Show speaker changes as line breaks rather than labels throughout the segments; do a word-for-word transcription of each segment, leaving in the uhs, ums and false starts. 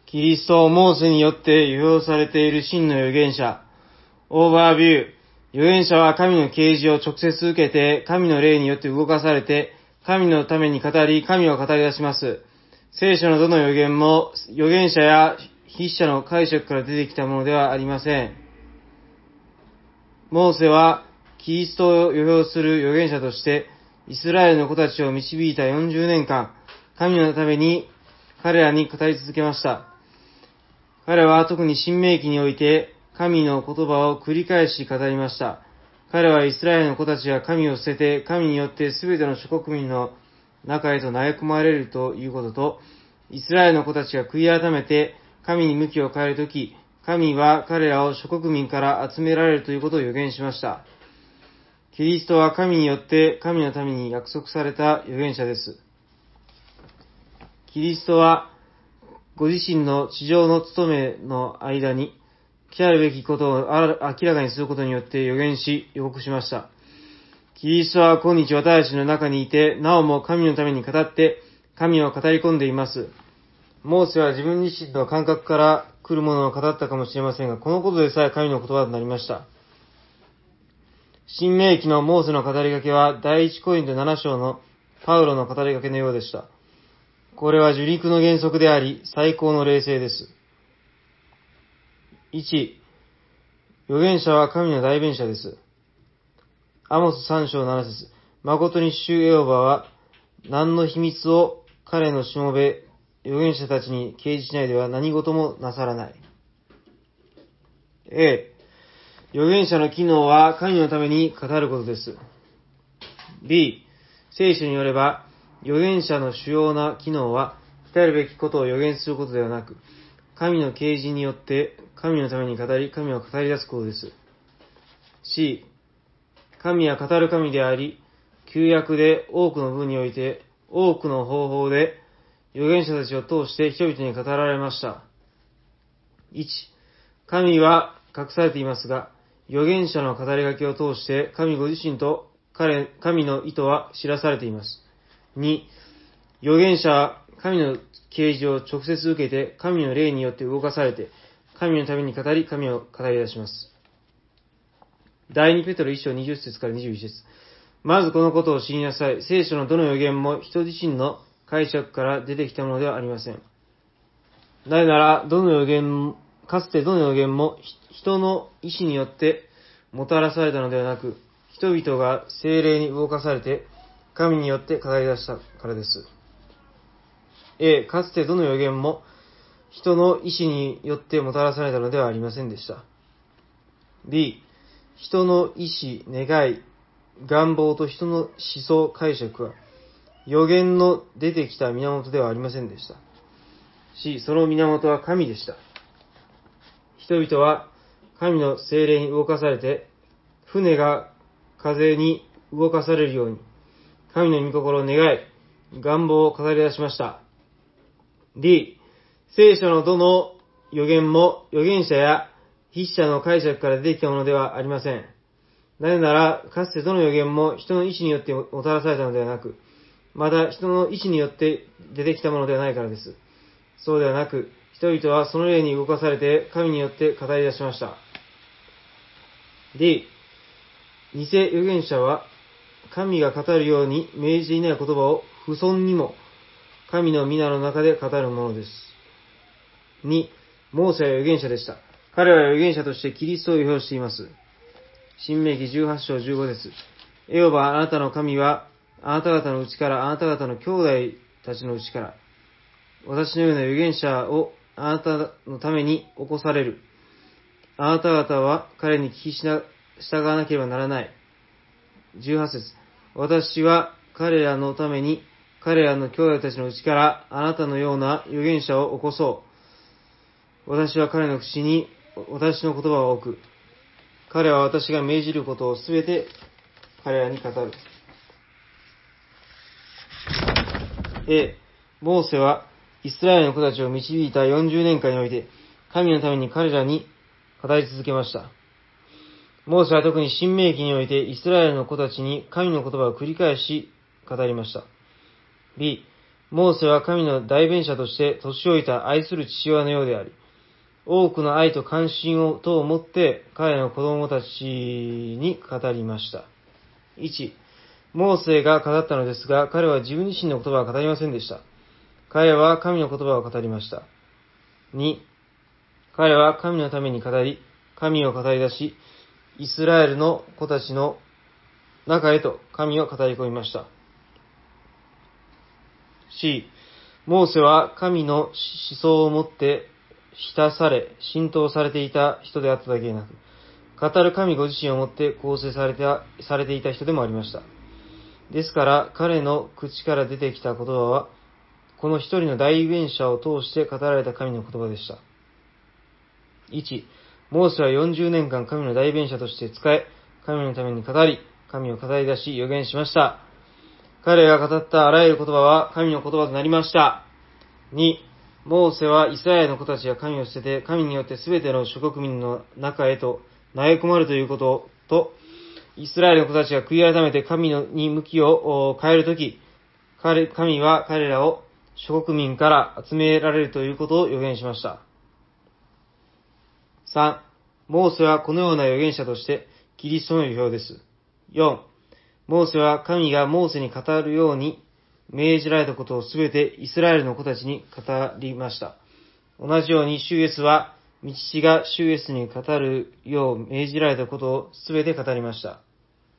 キリストをモーセによって預表されている真の預言者。オーバービュー。預言者は神の啓示を直接受けて、神の霊によって動かされて、神のために語り、神を語り出します。聖書のどの預言も、預言者や筆者の解釈から出てきたものではありません。モーセは、キリストを預表する預言者として、イスラエルの子たちを導いたよんじゅうねんかん、神のために彼らに語り続けました。彼は特に新明記において、神の言葉を繰り返し語りました。彼はイスラエルの子たちが神を捨てて、神によってすべての諸国民の中へと投げ込まれるということと、イスラエルの子たちが悔い改めて神に向きを変えるとき、神は彼らを諸国民から集められるということを予言しました。キリストは神によって神のために約束された預言者です。キリストはご自身の地上の務めの間に来たるべきことを明らかにすることによって予言し予告しました。キリストは今日私たちの中にいて、なおも神のために語って神を語り込んでいます。モーセは自分自身の感覚から来るものを語ったかもしれませんが、このことでさえ神の言葉となりました。新明記のモーセの語りかけは第一コリントなな章のパウロの語りかけのようでした。これは受肉の原則であり、最高の霊性です。いち、預言者は神の代弁者です。アモスさん章なな節、誠に主エホバは何の秘密を彼のしもべ、預言者たちに掲示しないでは何事もなさらない。A、預言者の機能は神のために語ることです。B、聖書によれば、預言者の主要な機能は、来たるべきことを預言することではなく、神の啓示によって神のために語り、神を語り出すことです。C、神は語る神であり、旧約で多くの部において、多くの方法で預言者たちを通して人々に語られました。いち、神は隠されていますが、預言者の語りかけを通して神ご自身と彼、神の意図は知らされています。に、預言者は神の啓示を直接受けて神の霊によって動かされて神のために語り神を語り出します。第二ペテロいち章にじゅっ節からにじゅういち節。まずこのことを知りなさい。聖書のどの預言も人自身の解釈から出てきたものではありません。なぜなら、どの預言、かつてどの預言も人の意志によってもたらされたのではなく、人々が聖霊に動かされて神によって語り出したからです。A、かつてどの預言も人の意志によってもたらされたのではありませんでした。B、人の意志、願い、願望と人の思想、解釈は預言の出てきた源ではありませんでした。C、その源は神でした。人々は神の聖霊に動かされて、船が風に動かされるように、神の御心を願い、願望を語り出しました。D、聖書のどの預言も預言者や筆者の解釈から出てきたものではありません。なぜなら、かつてどの預言も人の意志によってもたらされたのではなく、また人の意志によって出てきたものではないからです。そうではなく、人々はその霊に動かされて神によって語り出しました。D、偽預言者は神が語るように命じていない言葉を不尊にも神の御名の中で語るものです。に、モーセは預言者でした。彼は預言者としてキリストを預表しています。新明記じゅうはち章じゅうご節。エホバあなたの神はあなた方のうちからあなた方の兄弟たちのうちから私のような預言者をあなたのために起こされる。あなた方は彼に聞きしな従わなければならない。じゅうはち節。私は彼らのために彼らの兄弟たちのうちからあなたのような預言者を起こそう。私は彼の口に私の言葉を置く。彼は私が命じることをすべて彼らに語る。A、モーセはイスラエルの子たちを導いたよんじゅうねんかんにおいて神のために彼らに語り続けました。モーセは特に新明記においてイスラエルの子たちに神の言葉を繰り返し語りました。B、 モーセは神の代弁者として年老いた愛する父親のようであり、多くの愛と関心をとをもって彼の子供たちに語りました。いち、モーセが語ったのですが、彼は自分自身の言葉は語りませんでした。彼は神の言葉を語りました。に、彼は神のために語り、神を語り出し、イスラエルの子たちの中へと神を語り込みました。C、モーセは神の思想をもって浸され、浸透されていた人であっただけでなく、語る神ご自身をもって構成された、されていた人でもありました。ですから、彼の口から出てきた言葉は、この一人の代弁者を通して語られた神の言葉でした。いち、モーセはよんじゅうねんかん神の代弁者として仕え、神のために語り、神を語り出し預言しました。彼が語ったあらゆる言葉は神の言葉となりました。に、モーセはイスラエルの子たちが神を捨てて、神によってすべての諸国民の中へと投げ込まれるということと、イスラエルの子たちが悔い改めて神に向きを変えるとき、神は彼らを諸国民から集められるということを予言しました。さん、モーセはこのような預言者としてキリストの予表です。よん、モーセは神がモーセに語るように命じられたことをすべてイスラエルの子たちに語りました。同じようにシュエスは御父がシュエスに語るよう命じられたことをすべて語りました。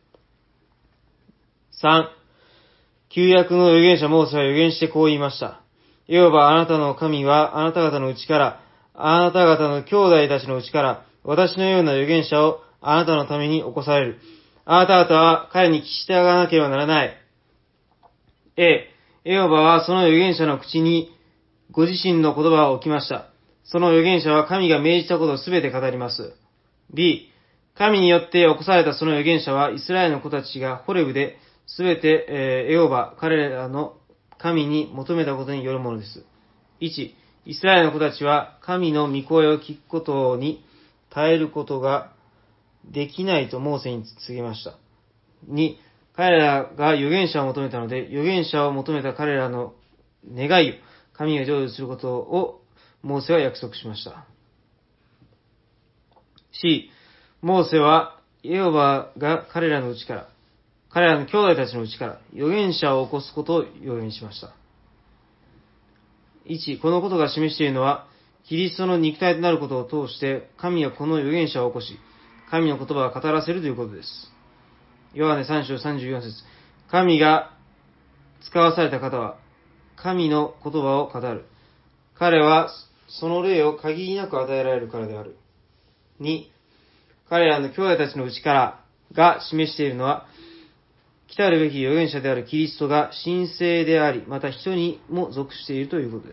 さん、旧約の預言者モーセは預言してこう言いました。いわばあなたの神はあなた方のうちから、あなた方の兄弟たちのうちから、私のような預言者をあなたのために起こされる。あなた方は彼に聞き従わなければならない。A、エホバはその預言者の口にご自身の言葉を置きました。その預言者は神が命じたことをすべて語ります。B、神によって起こされたその預言者はイスラエルの子たちがホレブですべて、えー、エホバ、彼らの神に求めたことによるものです。いち、イスラエルの子たちは神の御声を聞くことに耐えることができないとモーセに告げました。に、彼らが預言者を求めたので、預言者を求めた彼らの願いを神が成就することをモーセは約束しました。C、モーセはエホバが彼らのうちから、彼らの兄弟たちのうちから預言者を起こすことを預言しました。いち、このことが示しているのは、キリストの肉体となることを通して、神はこの預言者を起こし、神の言葉を語らせるということです。ヨハネさん章さんじゅうよん節、神が使わされた方は、神の言葉を語る。彼はその霊を限りなく与えられるからである。に、彼らの兄弟たちのうちからが示しているのは、来たるべき預言者であるキリストが神聖であり、また人にも属しているということです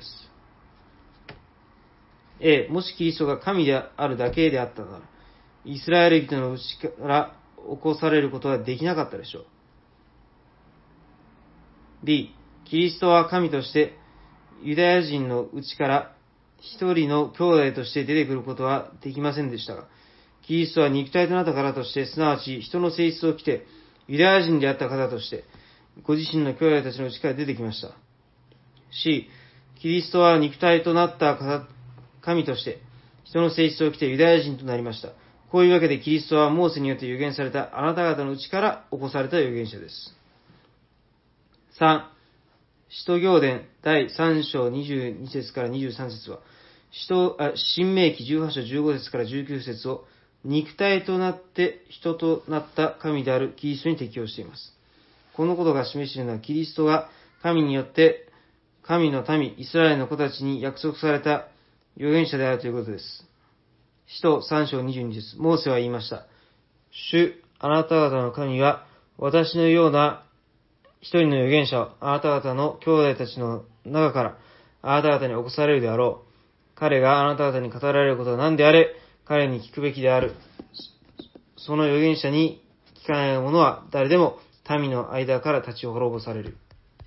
。A、もしキリストが神であるだけであったなら、イスラエル人のうちから起こされることはできなかったでしょう。B、キリストは神として、ユダヤ人のうちから一人の兄弟として出てくることはできませんでしたが、キリストは肉体となったからとして、すなわち人の性質を着て、ユダヤ人であった方として、ご自身の兄弟たちのうちから出てきました。C、キリストは肉体となった神として、人の性質を着てユダヤ人となりました。こういうわけでキリストはモーセによって預言されたあなた方のうちから起こされた預言者です。さん、使徒行伝だいさん章にじゅうに節からにじゅうさん節は、使徒あ新明記じゅうはち章じゅうご節からじゅうきゅう節を肉体となって人となった神であるキリストに適用しています。このことが示しているのは、キリストが神によって神の民、イスラエルの子たちに約束された預言者であるということです。使徒さん章にじゅうに節、モーセは言いました。主、あなた方の神は、私のような一人の預言者をあなた方の兄弟たちの中からあなた方に起こされるであろう。彼があなた方に語られることは何であれ、彼に聞くべきである。その預言者に聞かない者は誰でも民の間から立ち滅ぼされる。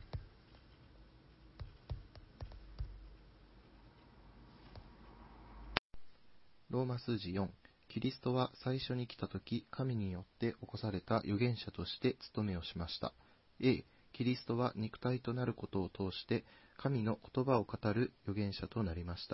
ローマ数字よん、キリストは最初に来たとき、神によって起こされた預言者として務めをしました。A、 キリストは肉体となることを通して神の言葉を語る預言者となりました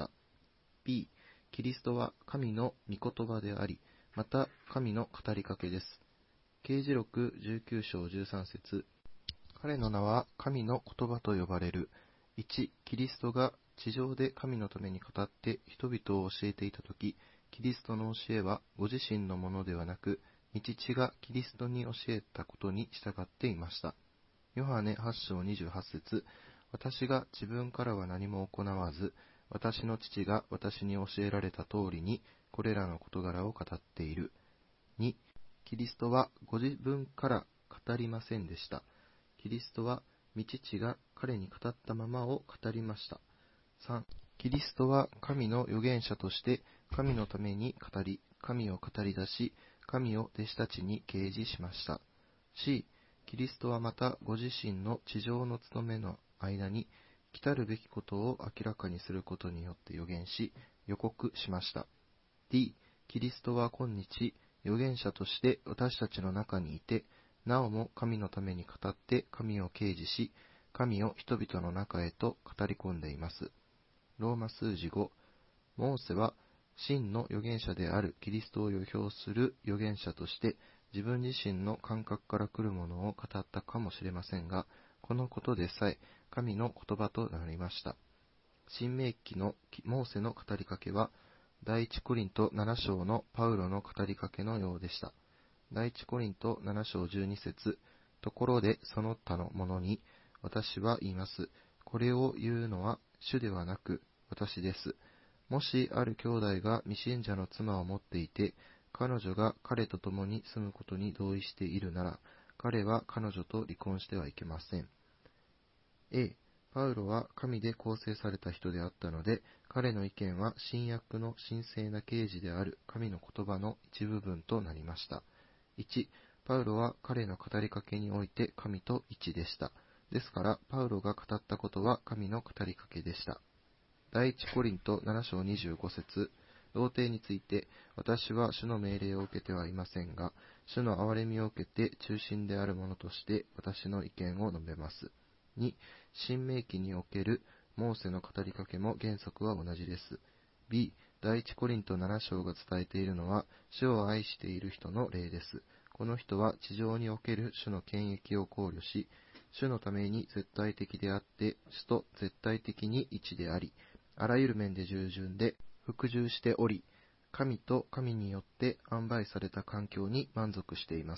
。B、キリストは神の御言葉であり、また神の語りかけです。啓示録じゅうきゅう章じゅうさん節。彼の名は神の言葉と呼ばれる。いち、キリストが地上で神のために語って人々を教えていたとき、キリストの教えはご自身のものではなく、御父がキリストに教えたことに従っていました。ヨハネはち章にじゅうはち節。私が自分からは何も行わず、私の父が私に教えられた通りに、これらの事柄を語っている。に、キリストはご自分から語りませんでした。キリストは御父が彼に語ったままを語りました。さん、キリストは神の預言者として神のために語り、神を語り出し、神を弟子たちに掲示しました。C、キリストはまたご自身の地上の務めの間に来たるべきことを明らかにすることによって予言し、予告しました。D、キリストは今日、預言者として私たちの中にいて、なおも神のために語って神を掲示し、神を人々の中へと語り込んでいます。ローマ数字ご、モーセは真の預言者であるキリストを予表する預言者として自分自身の感覚から来るものを語ったかもしれませんが、このことでさえ神の言葉となりました。新明記のモーセの語りかけは、第一コリントなな章のパウロの語りかけのようでした。第一コリントなな章じゅうに節。ところでその他のものに、私は言います。これを言うのは主ではなく私です。もしある兄弟が未信者の妻を持っていて、彼女が彼と共に住むことに同意しているなら、彼は彼女と離婚してはいけません。A、パウロは神で構成された人であったので、彼の意見は新約の神聖な啓示である神の言葉の一部分となりました。いち、パウロは彼の語りかけにおいて神と一でした。ですから、パウロが語ったことは神の語りかけでした。第一コリントなな章にじゅうご節。童貞について、私は主の命令を受けてはいませんが、主の憐れみを受けて中心であるものとして私の意見を述べます。に、新明記におけるモーセの語りかけも原則は同じです。B、第一コリントなな章が伝えているのは、主を愛している人の霊です。この人は地上における主の権益を考慮し、主のために絶対的であって、主と絶対的に一であり、あらゆる面で従順で服従しており、神と神によって安排された環境に満足しています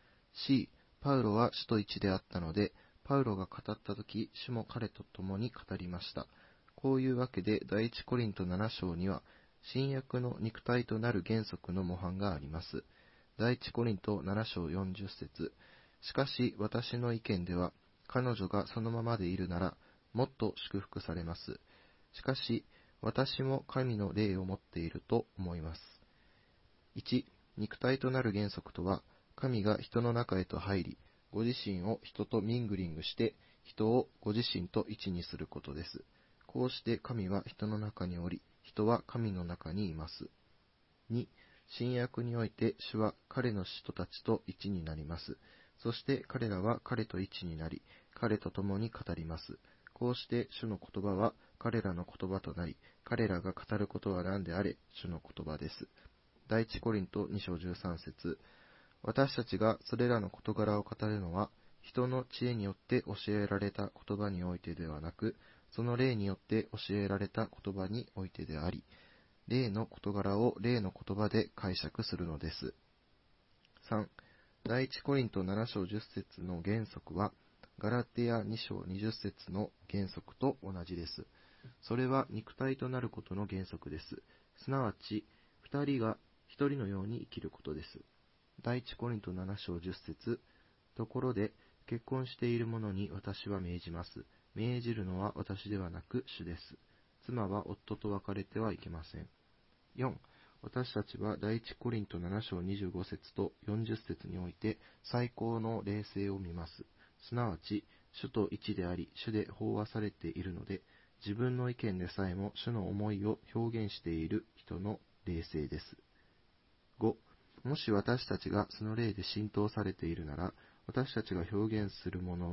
。C、パウロは主と一であったので、パウロが語ったとき、主も彼と共に語りました。こういうわけで、第一コリントなな章には、新約の肉体となる原則の模範があります。第一コリントなな章よんじゅう節。しかし、私の意見では、彼女がそのままでいるなら、もっと祝福されます。しかし、私も神の霊を持っていると思います。いち、肉体となる原則とは、神が人の中へと入り、ご自身を人とミングリングして、人をご自身と一にすることです。こうして神は人の中におり、人は神の中にいます。に、新約において主は彼の人たちと一になります。そして彼らは彼と一になり、彼と共に語ります。こうして主の言葉は彼らの言葉となり、彼らが語ることは何であれ、主の言葉です。第一コリントに章じゅうさん節。私たちがそれらの事柄を語るのは、人の知恵によって教えられた言葉においてではなく、その霊によって教えられた言葉においてであり、霊の事柄を霊の言葉で解釈するのです。さん、第一コリントなな章じゅっ節の原則は、ガラテヤに章にじゅっ節の原則と同じです。それは肉体となることの原則です。すなわち、二人が一人のように生きることです。第一コリントなな章じゅっ節。ところで、結婚している者に私は命じます。命じるのは私ではなく主です。妻は夫と別れてはいけません。よん、私たちは第一コリントなな章にじゅうご節とよんじゅっ節において最高の霊性を見ます。すなわち、主と一であり、主で飽和されているので、自分の意見でさえも主の思いを表現している人の霊性です。ご、もし私たちがその霊で浸透されているなら、私たちが表現するものは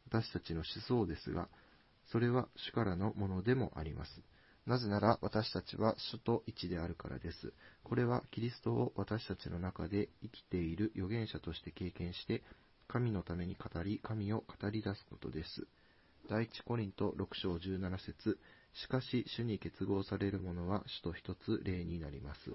私たちの思想ですが、それは主からのものでもあります。なぜなら私たちは主と一であるからです。これはキリストを私たちの中で生きている預言者として経験して、神のために語り、神を語り出すことです。第一コリントろく章じゅうなな節、しかし主に結合される者は主と一つ霊になります。